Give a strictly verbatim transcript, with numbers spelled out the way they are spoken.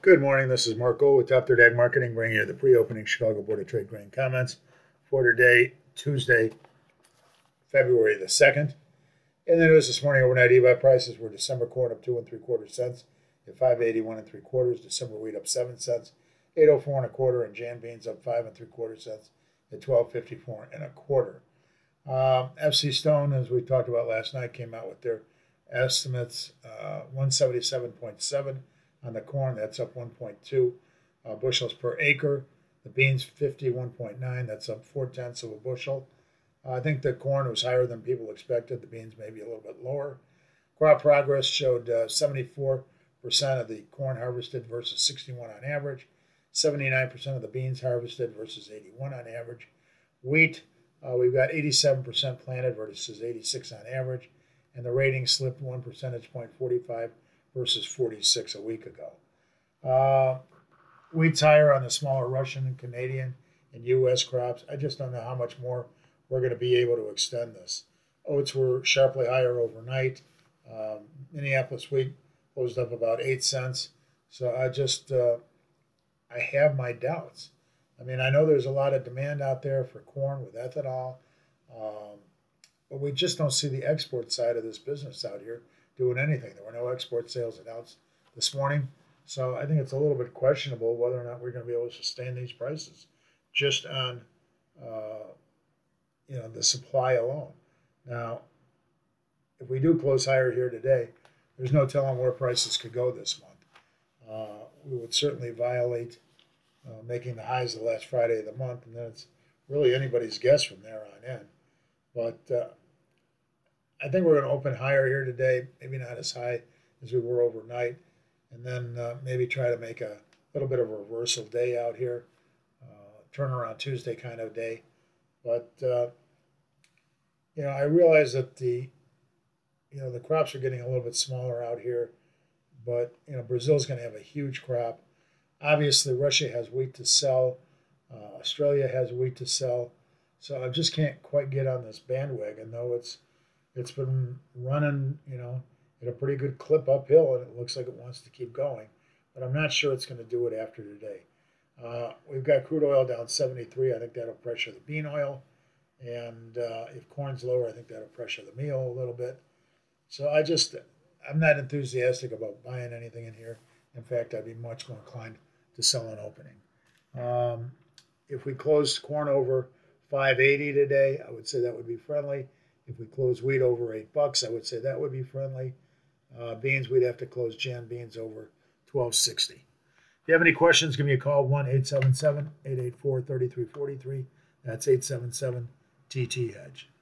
Good morning. This is Mark Gold with Top Third Ag Marketing, bringing you the pre-opening Chicago Board of Trade grain comments for today, Tuesday, February the second. In the news this morning, overnight E B I prices were December corn up two and three quarter cents at five eighty-one and three quarters. December wheat up seven cents, eight oh four and a quarter, and Jan beans up five and three quarter cents at twelve fifty-four and a quarter. Um, F C Stone, as we talked about last night, came out with their estimates, uh, one seventy-seven point seven on the corn. That's up one point two uh, bushels per acre. The beans fifty-one point nine. That's up four tenths of a bushel. Uh, I think the corn was higher than people expected. The beans maybe a little bit lower. Crop progress showed uh, seventy-four percent of the corn harvested versus sixty-one on average. seventy-nine percent of the beans harvested versus eighty-one on average. Wheat, uh, we've got eighty-seven percent planted versus eighty-six on average. And the rating slipped one percentage point, forty-five versus forty-six a week ago. Uh, wheat's higher on the smaller Russian and Canadian and U S crops. I just don't know how much more we're going to be able to extend this. Oats were sharply higher overnight. Um, Minneapolis wheat closed up about eight cents. So I just, uh, I have my doubts. I mean, I know there's a lot of demand out there for corn with ethanol, um, but we just don't see the export side of this business out here doing anything. There were no export sales announced this morning. So I think it's a little bit questionable whether or not we're going to be able to sustain these prices just on, uh, you know, the supply alone. Now, if we do close higher here today, there's no telling where prices could go this month. Uh, we would certainly violate uh, making the highs the last Friday of the month, and then it's really anybody's guess from there on in. But uh, I think we're going to open higher here today, maybe not as high as we were overnight, and then uh, maybe try to make a little bit of a reversal day out here, uh, turnaround Tuesday kind of day. But, uh, you know, I realize that the, you know, the crops are getting a little bit smaller out here, but, you know, Brazil's going to have a huge crop. Obviously, Russia has wheat to sell. Uh, Australia has wheat to sell. So I just can't quite get on this bandwagon, though it's it's been running, you know, at a pretty good clip uphill, and it looks like it wants to keep going. But I'm not sure it's going to do it after today. Uh, we've got crude oil down seventy-three. I think that'll pressure the bean oil. And uh, if corn's lower, I think that'll pressure the meal a little bit. So I just, I'm not enthusiastic about buying anything in here. In fact, I'd be much more inclined to sell an opening. Um, if we close corn over five eighty today, I would say that would be friendly. If we close wheat over eight bucks, I would say that would be friendly. Uh, beans, we'd have to close Jan beans over twelve sixty. If you have any questions, give me a call, one eight seven seven, eight eight four, three three four three. That's eight seven seven T T Hedge.